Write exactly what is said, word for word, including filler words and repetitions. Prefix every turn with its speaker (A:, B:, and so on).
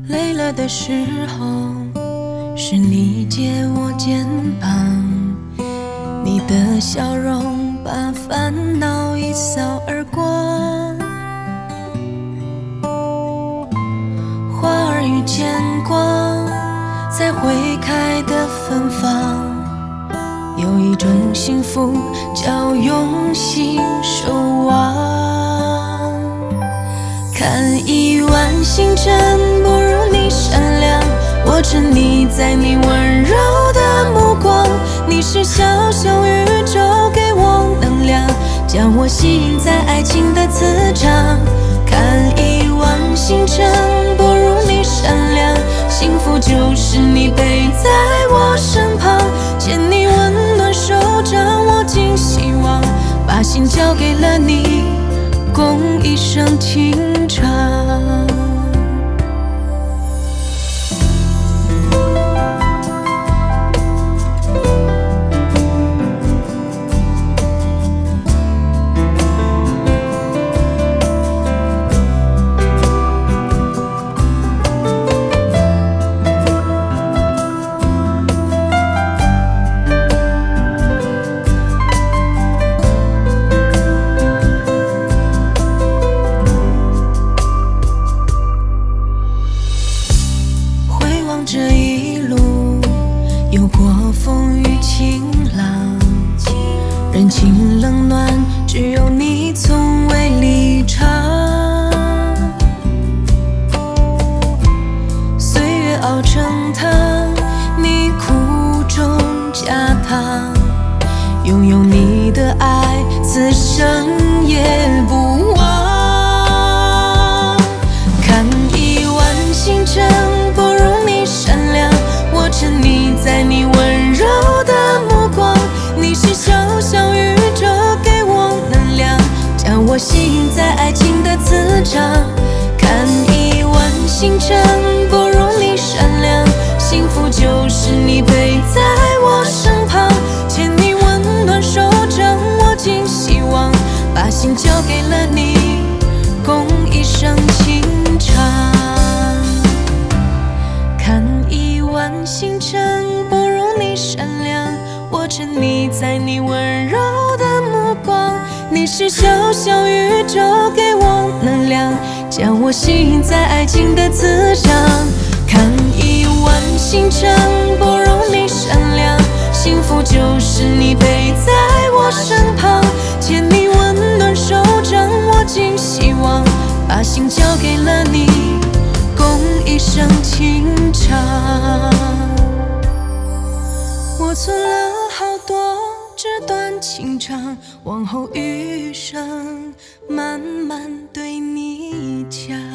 A: 累了的时候，是你借我肩膀，你的笑容把烦恼一扫而过。花儿遇见光，在会开的芬芳，有一种幸福叫用心守望。看一万星辰不如你闪亮，我沉溺在你温柔的目光。你是小小宇宙给我能量，将我吸引在爱情的磁场。看一万星辰不如你闪亮，幸福就是你陪在我身旁，牵你温暖手掌握紧希望，把心交给了你，共一生情长。这一路有过风雨晴朗，人情冷暖只有你从未离场。岁月熬成汤，你苦中加糖，拥有你的爱，此生也不忘。看一万星辰不如你闪亮，我沉溺在你温柔的目光。你是小小宇宙给我能量，将我吸引在爱情的磁场。看一万星辰不如你闪亮，幸福就是你陪在我身旁，牵你温暖手掌握紧希望，把心交给了你，共一生情长。看一万星辰不如你闪亮，我沉溺在你温柔的目光。你是小小宇宙给我能量，将我吸引在爱情的磁场。看一万星辰不如你闪亮，幸福就是你陪在我身旁，牵你温暖手掌握紧希望，把心交给了你，共一生情长。我存了好多这段情长，往后余生慢慢对你讲。